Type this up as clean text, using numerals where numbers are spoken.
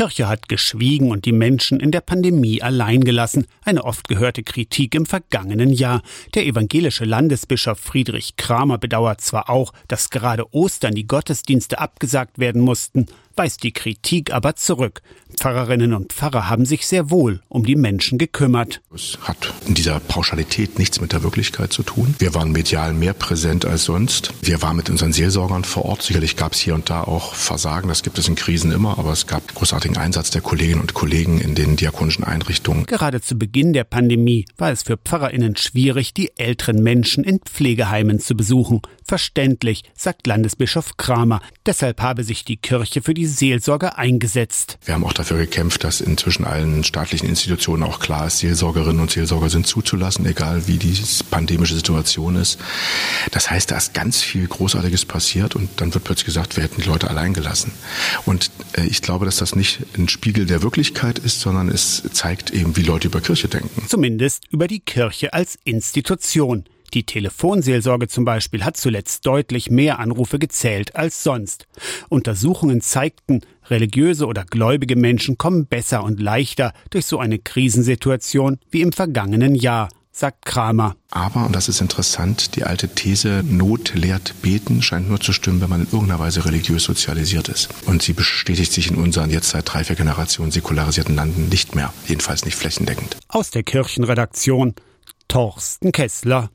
Kirche hat geschwiegen und die Menschen in der Pandemie allein gelassen. Eine oft gehörte Kritik im vergangenen Jahr. Der evangelische Landesbischof Friedrich Kramer bedauert zwar auch, dass gerade Ostern die Gottesdienste abgesagt werden mussten, weist die Kritik aber zurück. Pfarrerinnen und Pfarrer haben sich sehr wohl um die Menschen gekümmert. Es hat in dieser Pauschalität nichts mit der Wirklichkeit zu tun. Wir waren medial mehr präsent als sonst. Wir waren mit unseren Seelsorgern vor Ort. Sicherlich gab es hier und da auch Versagen, das gibt es in Krisen immer, aber es gab großartigen Einsatz der Kolleginnen und Kollegen in den diakonischen Einrichtungen. Gerade zu Beginn der Pandemie war es für PfarrerInnen schwierig, die älteren Menschen in Pflegeheimen zu besuchen. Verständlich, sagt Landesbischof Kramer. Deshalb habe sich die Kirche für die Seelsorge eingesetzt. Wir haben auch dafür gekämpft, dass inzwischen allen staatlichen Institutionen auch klar ist, Seelsorgerinnen und Seelsorger sind zuzulassen, egal wie die pandemische Situation ist. Das heißt, da ist ganz viel Großartiges passiert und dann wird plötzlich gesagt, wir hätten die Leute allein gelassen. Und ich glaube, dass das nicht ein Spiegel der Wirklichkeit ist, sondern es zeigt eben, wie Leute über Kirche denken. Zumindest über die Kirche als Institution. Die Telefonseelsorge zum Beispiel hat zuletzt deutlich mehr Anrufe gezählt als sonst. Untersuchungen zeigten, religiöse oder gläubige Menschen kommen besser und leichter durch so eine Krisensituation wie im vergangenen Jahr, sagt Kramer. Aber, und das ist interessant, die alte These, Not lehrt beten, scheint nur zu stimmen, wenn man in irgendeiner Weise religiös sozialisiert ist. Und sie bestätigt sich in unseren jetzt seit 3-4 Generationen säkularisierten Landen nicht mehr, jedenfalls nicht flächendeckend. Aus der Kirchenredaktion, Torsten Kessler.